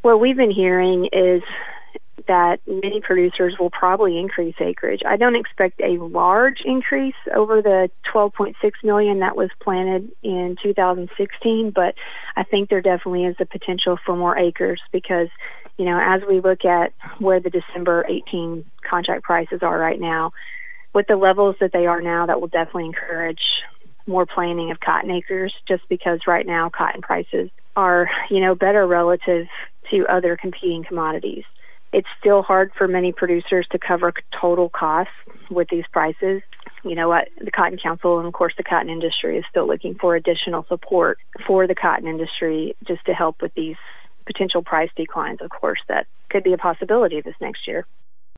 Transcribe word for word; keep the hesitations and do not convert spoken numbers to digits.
What we've been hearing is that many producers will probably increase acreage. I don't expect a large increase over the twelve point six million that was planted in two thousand sixteen, but I think there definitely is the potential for more acres because, you know, as we look at where the December eighteenth contract prices are right now, with the levels that they are now, that will definitely encourage more planting of cotton acres just because right now cotton prices are, you know, better relative to other competing commodities. It's still hard for many producers to cover total costs with these prices. You know what, the Cotton Council and, of course, the cotton industry is still looking for additional support for the cotton industry just to help with these potential price declines, of course, that could be a possibility this next year.